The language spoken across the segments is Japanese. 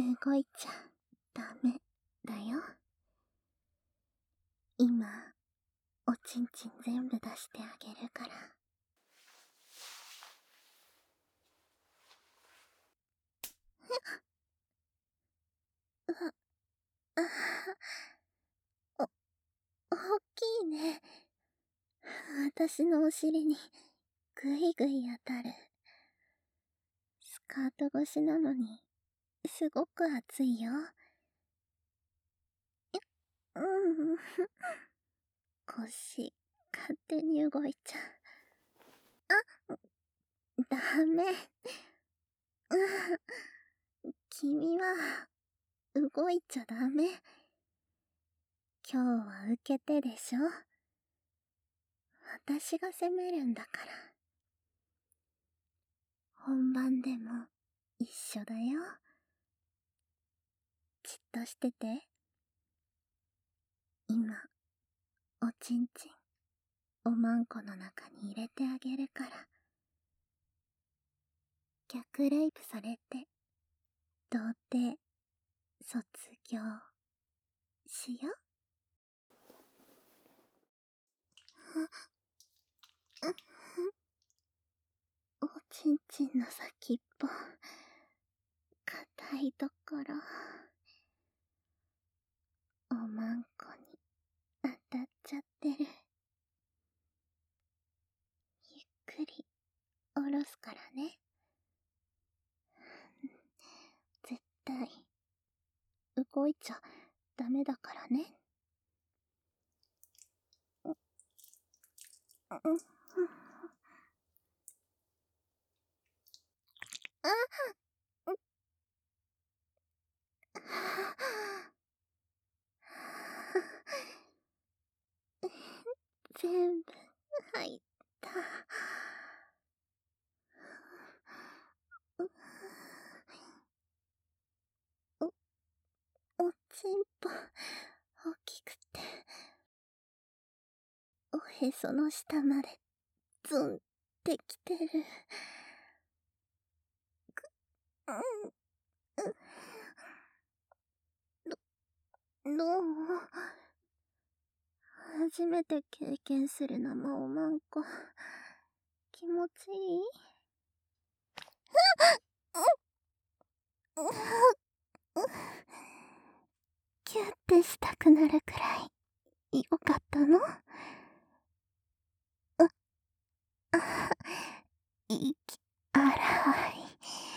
動いちゃダメだよ。今、おちんちん全部出してあげるから。お、大きいね。私のお尻にぐいぐい当たる。スカート越しなのに、すごく熱いよ。うん。腰、勝手に動いちゃう。あ、ダメ。君は、動いちゃダメ。今日は受けてでしょ。私が責めるんだから。本番でも一緒だよ。じっとしてて。今、おちんちん、おまんこの中に入れてあげるから。逆レイプされて、童貞、卒業、しよ。おちんちんの先っぽ、硬いところ、おまんこに当たっちゃってる。ゆっくり下ろすからね。絶対動いちゃダメだからね。全部入った。おちんぽ大きくて、おへその下までズンってきてる。どう初めて経験する生おまんこ。気持ちいい？キュッてしたくなるくらいよかったの？息荒い。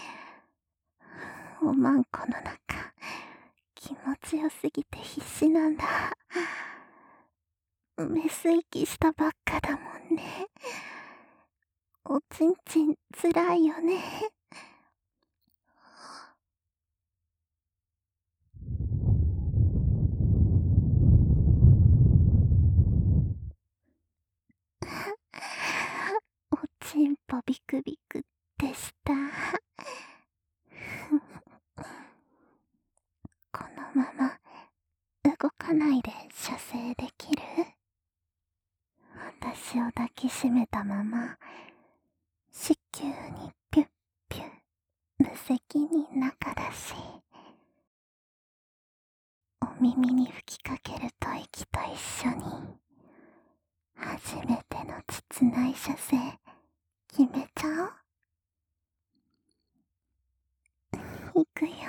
おまんこの中、気持ちよすぎて必死なんだ。メス息したばっかだもんね。おちんちんつらいよね。おちんぽビクビクでした。このまま動かないで射精できる？私を抱きしめたまま子宮にピュッピュッ、無責任なかだし、お耳に吹きかける吐息と一緒に初めての膣内射精決めちゃおう。いくよ。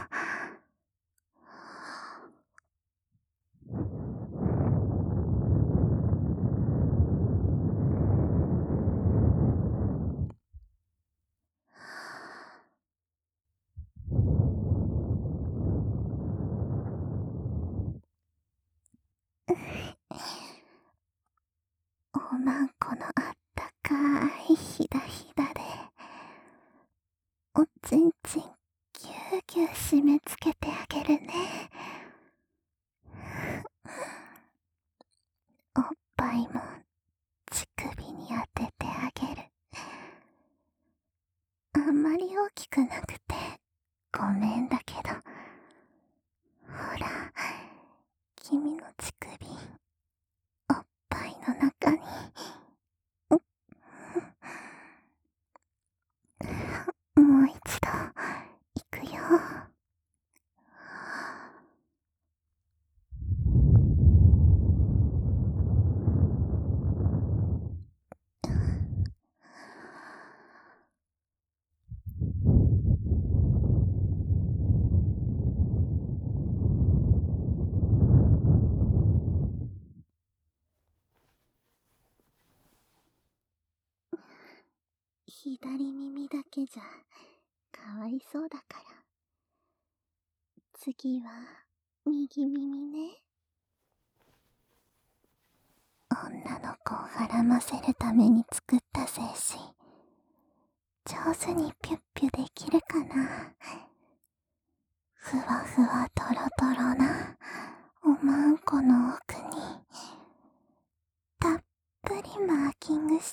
おまんこのあったかいひだひだで、おちんちんぎゅうぎゅう締め付けてあげるね。おっぱいも乳首に当ててあげる。あんまり大きくなくてごめんだけど、ほら、君の乳首、おっぱいの中に。もう一度、いくよ。 左耳だけじゃかわいそうだから。次は右耳ね。女の子をはらませるために作った精子、上手にピュッピュできるかな。ふわふわとろとろなおまんこの奥にたっぷりマーキングして。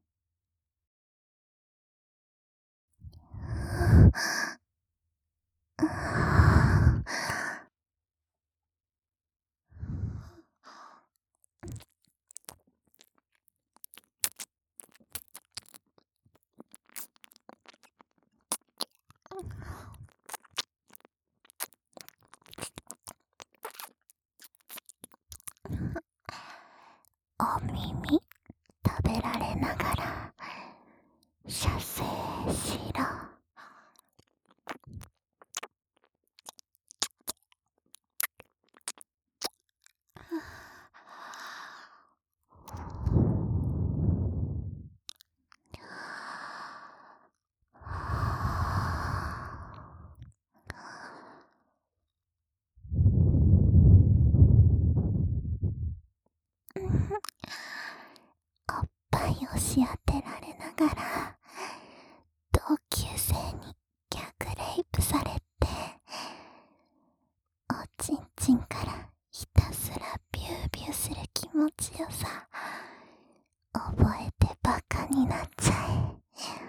お耳食べられながら射精しろ。おっぱいをし当てられながら同級生に逆レイプされて、おちんちんからひたすらビュービューする気持ちよさ覚えてバカになっちゃえ。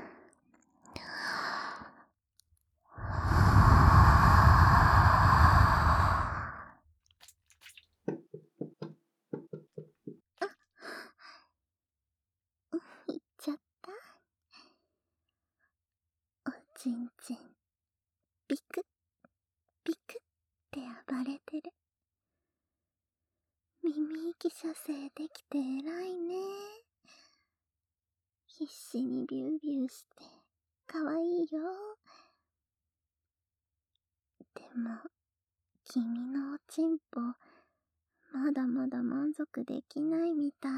いっちゃった。おちんちんビクッビクッって暴れてる。耳息射精できて偉いね。必死にビュービューしてかわいいよ。でも君のおちんぽまだまだ満足できないみたい。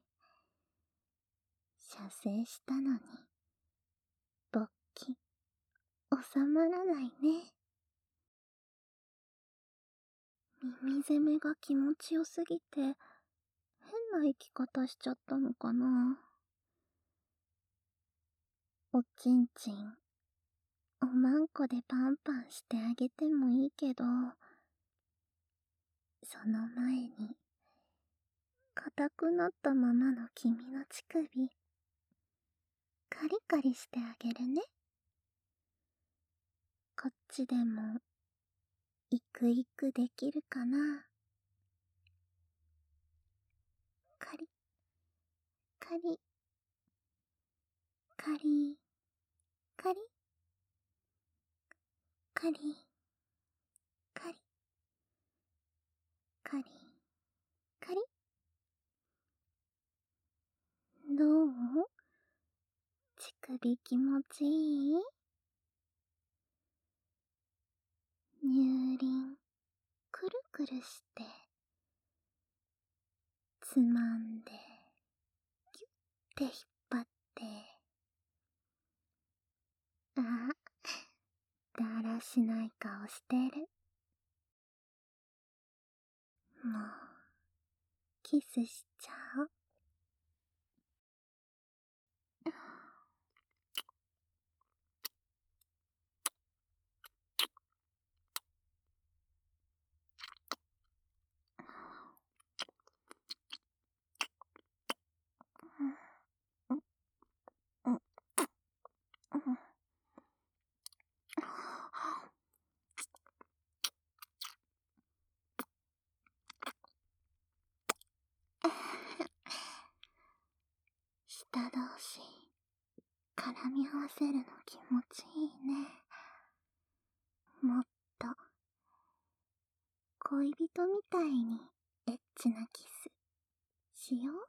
射精したのに勃起収まらないね。耳攻めが気持ちよすぎて変な生き方しちゃったのかな。おちんちんおまんこでパンパンしてあげてもいいけど、その前に硬くなったままの君の乳首カリカリしてあげるね。こっちでもイクイクできるかな。カリカリカリカリカリカリカリカリ。どう？乳首気持ちいい？乳輪くるくるしてつまんでギュッて引っ張って、あ、だらしない顔してる。もうキスしちゃおう。舌同士絡み合わせるの気持ちいいね。もっと恋人みたいにエッチなキスしよう。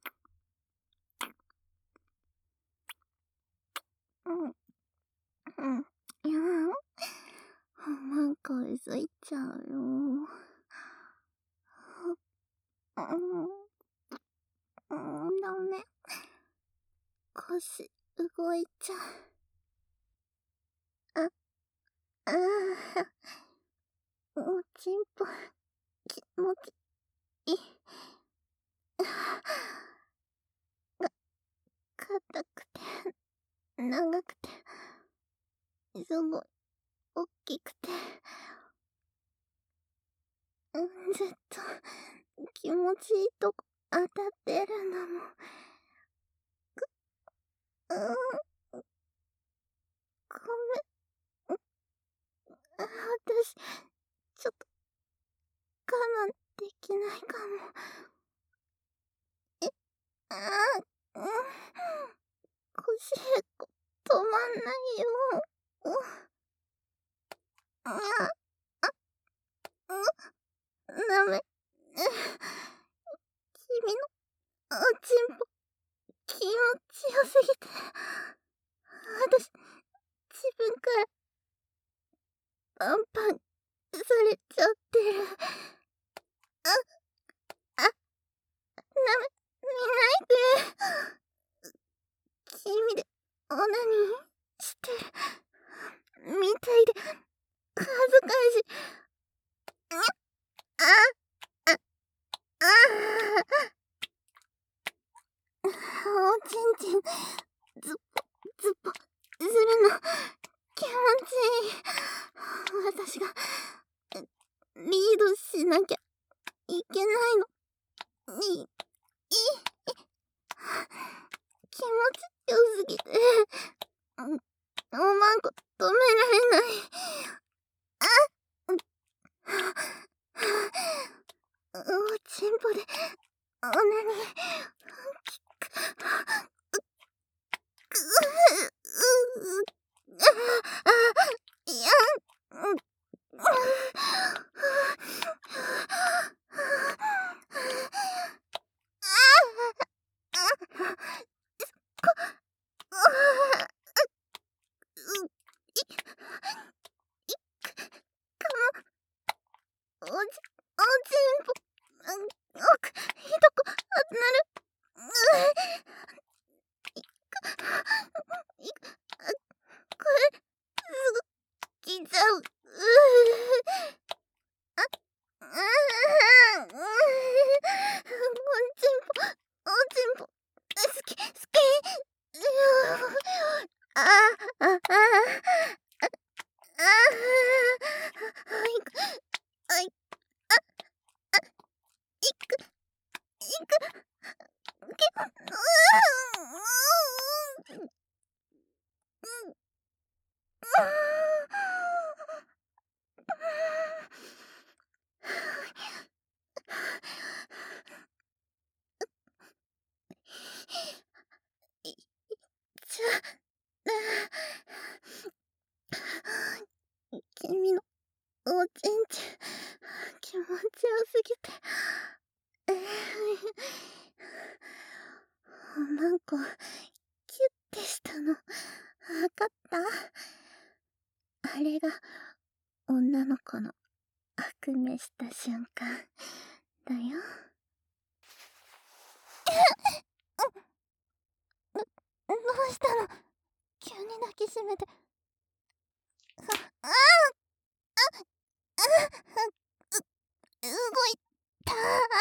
うん、うん、 声づいちゃうよ。ダメ。腰動いちゃう。おちんぽ気持ちいい。硬くて長くてすごい大きくて、ずっと気持ちいいとこ当たってるんだもん。ごめん。私ちょっと我慢できないかも。腰へこ止まんないよ。ダメ。君のおちんぽ気持ちよすぎて、私自分からパンパンされちゃってる。ダメ、見ないで。君でオナニーしてるみたいで恥ずかしい。おちんちんずっぽずっぽするの気持ちいい。私がリードしなきゃいけないの。気持ちよすぎておまんこ止められない。おちんぽでオナニーいやおちんぽ奥ひどくなる。これすぐ来ちゃう。おちんぽ好き好き。君のおちんちん気持ちよすぎておまんこキュッてしたのわかった？あれが女の子の悪夢した瞬間だよ。どうしたの？急に抱きしめて。動いた。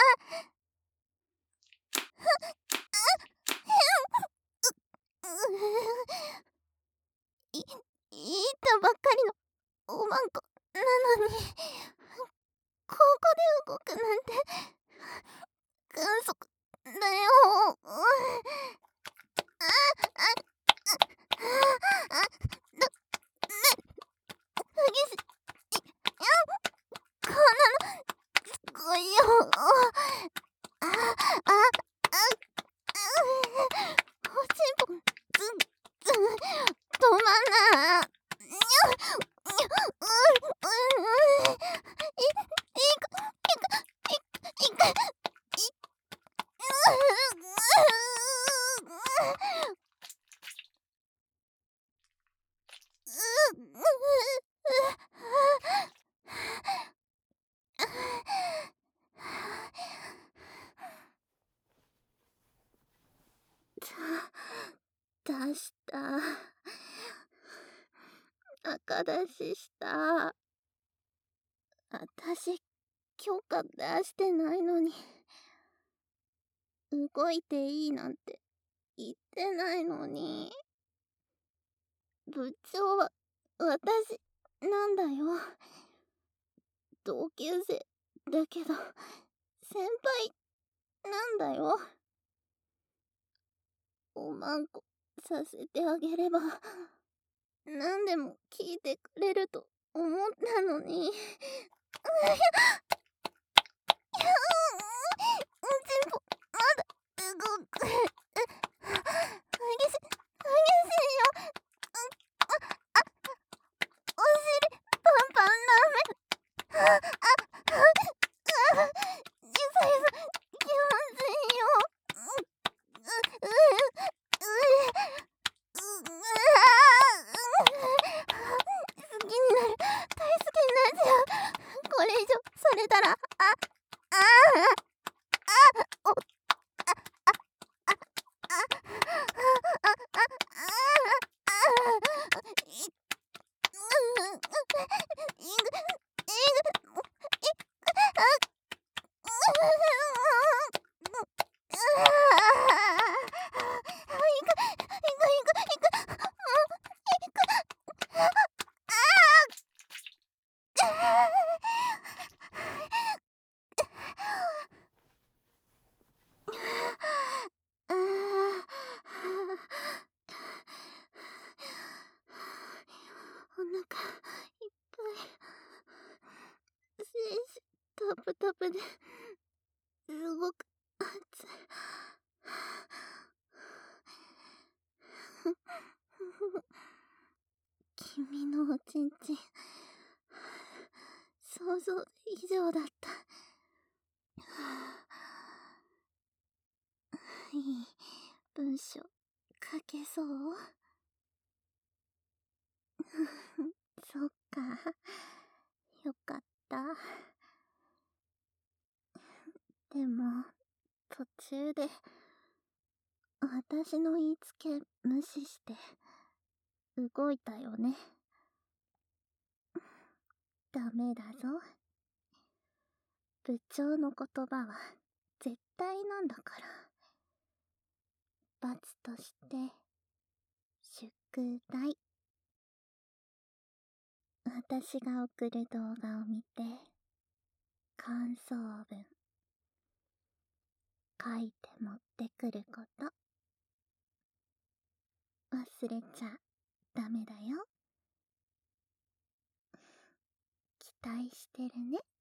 いたばっかりのおまんこなのにここで動くなんて簡速だよ。激しい。こんなのすごいよ。おちんぽ止まんない。 仲出しした。私、許可出してないのに。動いていいなんて言ってないのに。部長は、私、なんだよ。同級生、だけど、先輩、なんだよ。おまんこさせてあげれば、何でも聞いてくれると思ったのに。全部、まだ、動く。激しいよ。お尻、パンパンラーメン。ゆさゆさ、気まずいよ。好きになる。大好きになっちゃう。これ以上されたら、お、お腹いっぱい。精子タプタプですごく熱い。君のおちんちん、想像以上だった。いい文章書けそう？そっか。よかった。でも、途中で、私の言いつけ無視して、動いたよね。ダメだぞ。部長の言葉は絶対なんだから。罰として、宿題。私が送る動画を見て、感想文。書いて持ってくること。忘れちゃダメだよ。期待してるね。